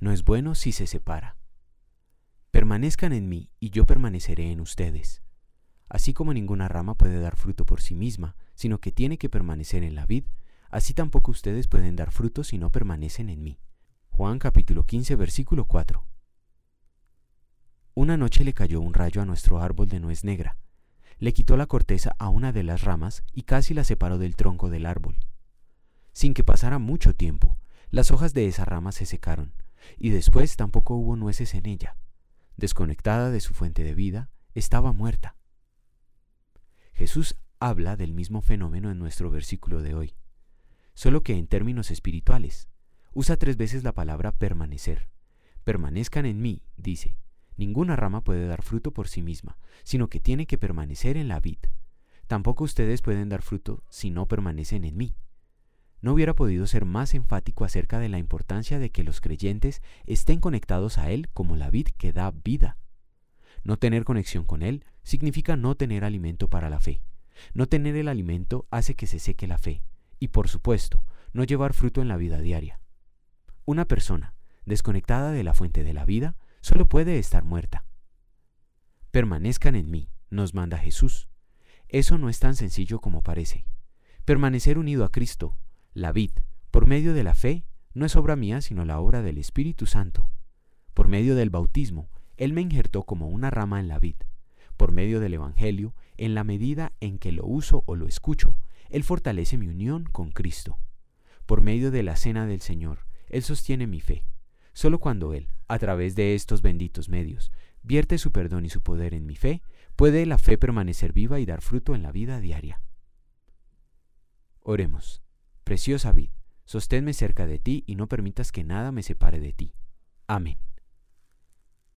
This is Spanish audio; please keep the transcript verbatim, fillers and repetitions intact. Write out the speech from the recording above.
no es bueno si se separa. Permanezcan en mí y yo permaneceré en ustedes. Así como ninguna rama puede dar fruto por sí misma, sino que tiene que permanecer en la vid, así tampoco ustedes pueden dar fruto si no permanecen en mí. Juan capítulo quince, versículo cuatro. Una noche le cayó un rayo a nuestro árbol de nuez negra. Le quitó la corteza a una de las ramas y casi la separó del tronco del árbol. Sin que pasara mucho tiempo, las hojas de esa rama se secaron, y después tampoco hubo nueces en ella. Desconectada de su fuente de vida, estaba muerta. Jesús habla del mismo fenómeno en nuestro versículo de hoy, solo que en términos espirituales. Usa tres veces la palabra permanecer. Permanezcan en mí, dice. Ninguna rama puede dar fruto por sí misma, sino que tiene que permanecer en la vid. Tampoco ustedes pueden dar fruto si no permanecen en mí. No hubiera podido ser más enfático acerca de la importancia de que los creyentes estén conectados a Él como la vid que da vida. No tener conexión con Él significa no tener alimento para la fe. No tener el alimento hace que se seque la fe y, por supuesto, no llevar fruto en la vida diaria. Una persona desconectada de la fuente de la vida solo puede estar muerta. Permanezcan en mí, nos manda Jesús. Eso no es tan sencillo como parece. Permanecer unido a Cristo, la vid, por medio de la fe, no es obra mía sino la obra del Espíritu Santo. Por medio del bautismo, Él me injertó como una rama en la vid. Por medio del Evangelio, en la medida en que lo uso o lo escucho, Él fortalece mi unión con Cristo. Por medio de la cena del Señor, Él sostiene mi fe. Solo cuando Él, a través de estos benditos medios, vierte su perdón y su poder en mi fe, puede la fe permanecer viva y dar fruto en la vida diaria. Oremos. Preciosa vid, sosténme cerca de ti y no permitas que nada me separe de ti. Amén.